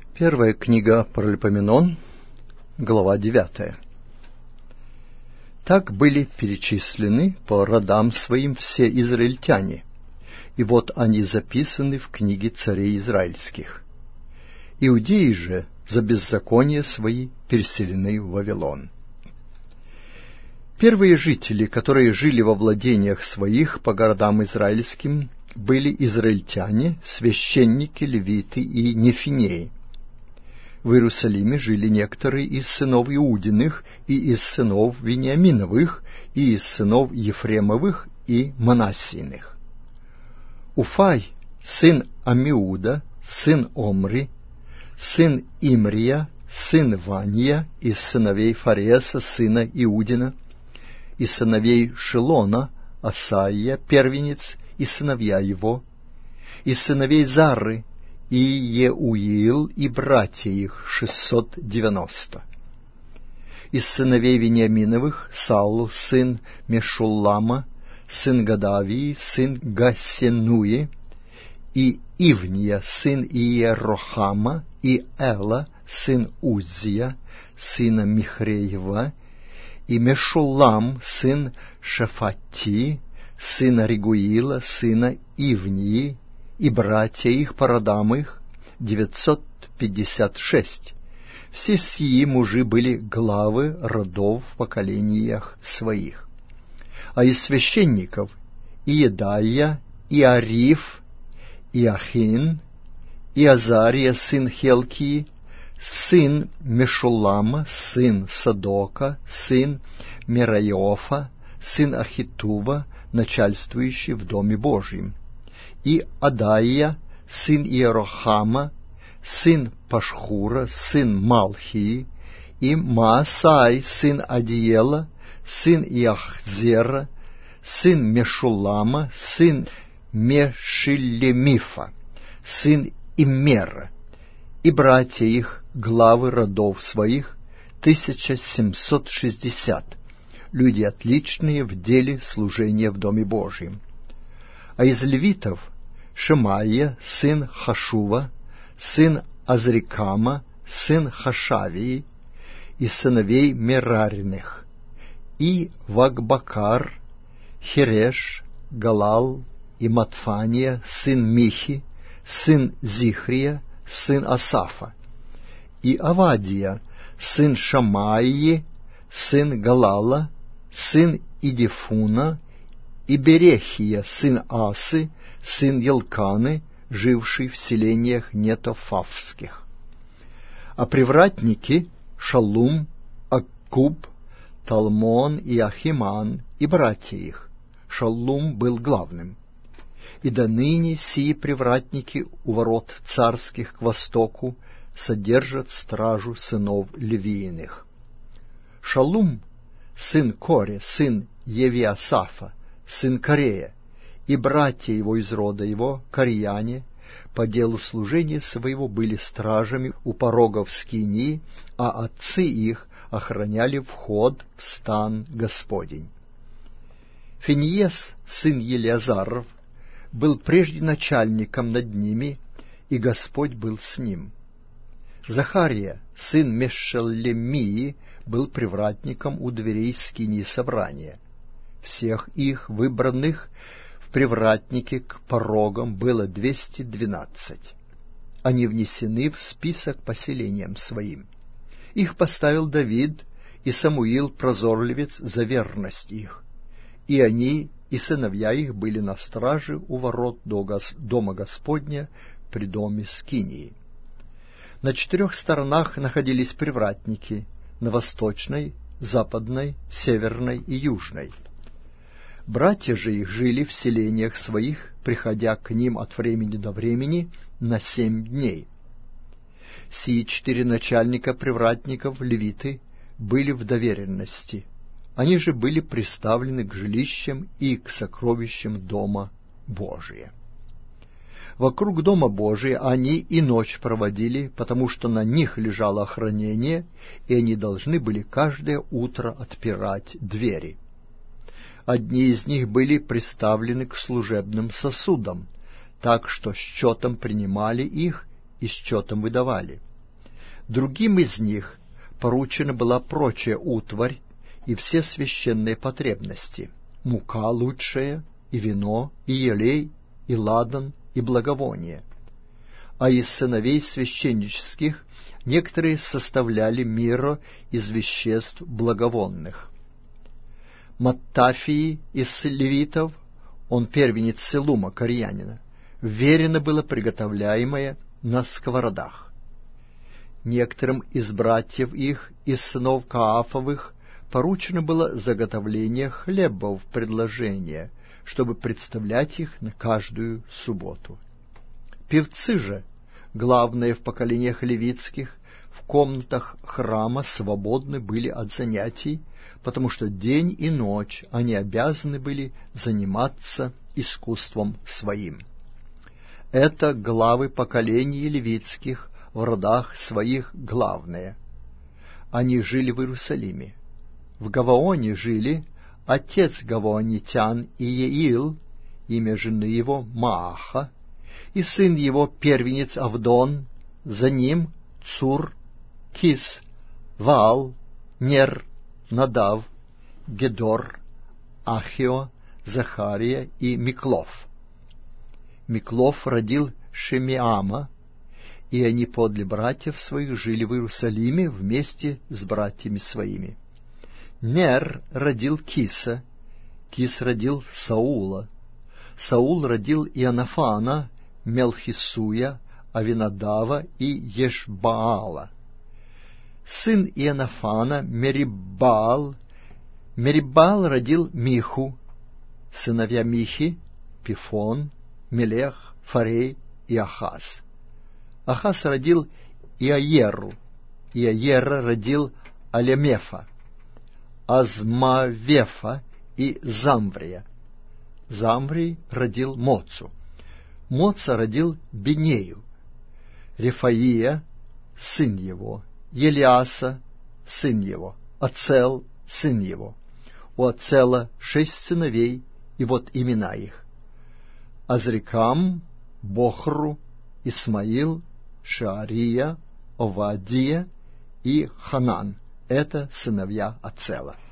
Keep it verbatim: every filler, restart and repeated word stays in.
Первая книга Паралипоменон, глава девятая. Так были перечислены по родам своим все израильтяне, и вот они записаны в книге царей израильских. Иудеи же за беззаконие свои переселены в Вавилон. Первые жители, которые жили во владениях своих по городам израильским, были израильтяне, священники, левиты и нефинеи. В Иерусалиме жили некоторые из сынов Иудиных, и из сынов Вениаминовых, и из сынов Ефремовых и Манассийных. Уфай, сын Амиуда, сын Омри, сын Имрия, сын Вания, из сыновей Фареса, сына Иудина, из сыновей Шилона, Асаия, первенец, и сыновья его, из сыновей Зары, и Еуил, и братья их, шестьсот девяносто. Из сыновей Вениаминовых Саул, сын Мешуллама, сын Гадавии, сын Гасенуи, и Ивния, сын Иерохама, и Эла, сын Уззия, сына Михреева, и Мешуллам, сын Шафати, сына Регуила, сына Ивнии, и братья их по родам их, девятьсот пятьдесят шесть. Все сии мужи были главы родов в поколениях своих. А из священников Иедаия, и Ариф, и Ахин, и Азария, сын Хелкии, сын Мешуллама, сын Садока, сын Мерайофа, сын Ахитува, начальствующий в Доме Божьем, и Адаия, сын Иерохама, сын Пашхура, сын Малхии, и Маасай, сын Адиела, сын Иахзера, сын Мешуллама, сын Мешилемифа, сын Иммера, и братья их, главы родов своих, тысяча семьсот шестьдесят, люди отличные в деле служения в Доме Божьем. А из левитов Шемаия, сын Хашува, сын Азрикама, сын Хашавии, из сыновей Мерариных, и Вагбакар, Хереш, Галал и Матфания, сын Михи, сын Зихрия, сын Асафа, и Авадия, сын Шамаии, сын Галала, сын Идифуна, и Берехия, сын Асы, сын Елканы, живший в селениях нетофавских. А привратники Шалум, Аккуб, Талмон и Ахиман, и братья их. Шалум был главным. И до ныне сии привратники у ворот царских к востоку содержат стражу сынов Левииных. Шалум, сын Коре, сын Евиасафа, сын Корея, и братья его из рода его, корияне, по делу служения своего были стражами у порогов скинии, а отцы их охраняли вход в стан Господень. Финиес, сын Елиазаров, был прежде начальником над ними, и Господь был с ним. Захария, сын Мешелемии, был привратником у дверей скинии собрания. Всех их, выбранных в привратники к порогам, было двести двенадцать. Они внесены в список поселениям своим. Их поставил Давид и Самуил прозорливец за верность их, и они и сыновья их были на страже у ворот дома Господня при доме скинии. На четырех сторонах находились привратники, на восточной, западной, северной и южной. Братья же их жили в селениях своих, приходя к ним от времени до времени на семь дней. Сии четыре начальника привратников, левиты, были в доверенности. Они же были приставлены к жилищам и к сокровищам Дома Божия. Вокруг Дома Божия они и ночь проводили, потому что на них лежало охранение, и они должны были каждое утро отпирать двери. Одни из них были приставлены к служебным сосудам, так что счетом принимали их и счетом выдавали. Другим из них поручена была прочая утварь и все священные потребности, мука лучшая, и вино, и елей, и ладан, и благовоние. А из сыновей священнических некоторые составляли миро из веществ благовонных. Маттафии из левитов, он первенец Селума, корьянина, верено было приготовляемое на сковородах. Некоторым из братьев их, из сынов Каафовых, поручено было заготовление хлебов предложения, чтобы представлять их на каждую субботу. Певцы же, главные в поколениях левитских, в комнатах храма свободны были от занятий, потому что день и ночь они обязаны были заниматься искусством своим. Это главы поколений левитских в родах своих главные. Они жили в Иерусалиме. В Гаваоне жили отец гаваонитян Иеил, имя жены его Мааха, и сын его первенец Авдон, за ним Цур, Кис, Ваал, Нер, Надав, Гедор, Ахио, Захария и Миклов. Миклов родил Шемиама, и они подле братьев своих жили в Иерусалиме вместе с братьями своими. Нер родил Киса, Кис родил Саула, Саул родил Иоаннафана, Мелхисуя, Авинадава и Ешбаала. Сын Иоаннафана Мериббаал, Мериббаал родил Миху, сыновья Михи, Пифон, Мелех, Фарей и Ахаз. Ахаз родил Иаеру, Иаера родил Алемефа, Азмавефа и Замврия. Замврий родил Моцу. Моца родил Бенею, Рефаия, сын его, Елиаса, сын его, Ацел, сын его. У Ацела шесть сыновей, и вот имена их: Азрикам, Бохру, Исмаил, Шаария, Овадия и Ханан. Это сыновья Ацела.